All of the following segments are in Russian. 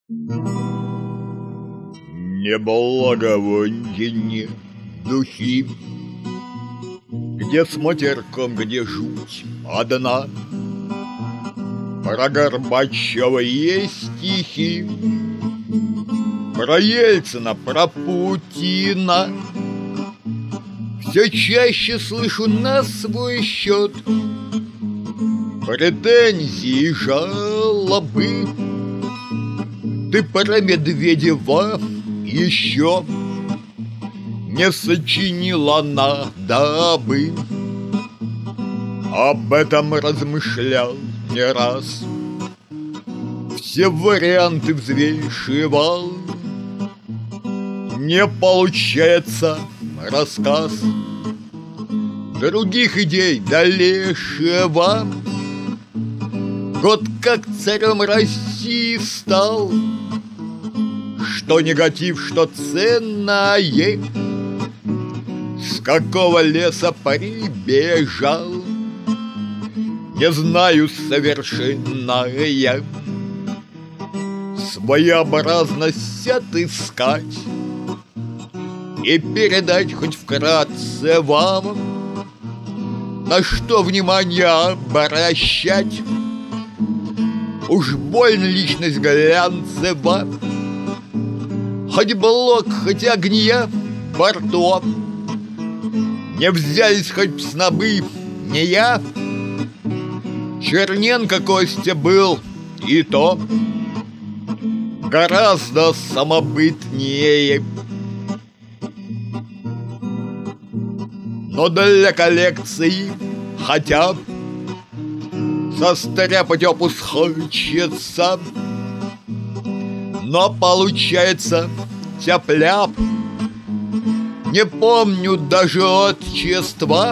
Не благовонье, духи, где с матерком, где жуть одна. Про Горбачева есть стихи, про Ельцина, про Путина. Все чаще слышу на свой счет претензии и жалобы. Ты про Медведева еще не сочинила надо бы. Об этом размышлял не раз, все варианты взвешивал. Не получается рассказ других идей Далешева. Год как царем России стал, что негатив, что ценное, с какого леса прибежал, не знаю совершенно я. Своеобразность отыскать и передать хоть вкратце вам, на что внимание обращать. Уж больно личность глянцева, хоть блок, хоть огня бортов. Не взялись хоть снобы, не я. Черненко Костя был, и то гораздо самобытнее. Но для коллекции хотя б состряпать опус хочется. Но получается тяп-ляп, не помню даже отчества.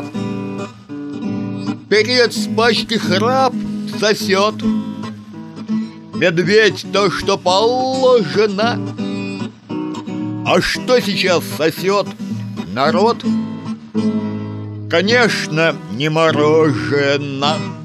Перец с пачки храп сосет, медведь то, что положено. А что сейчас сосет народ? Конечно, не мороженое.